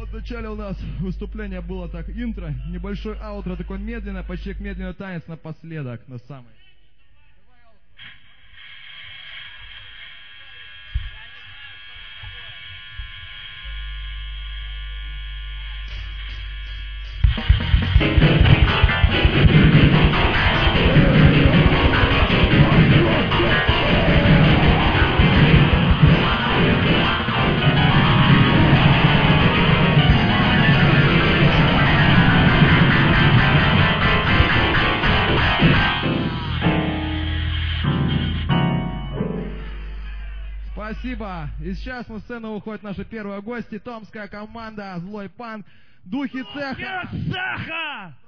В начале у нас выступление было так, интро, небольшой аутро, такой медленно, почти как медленный танец напоследок, на самый. Спасибо. И сейчас на сцену уходят наши первые гости. Томская команда, Злой Панк, Духи Цеха. Цеха!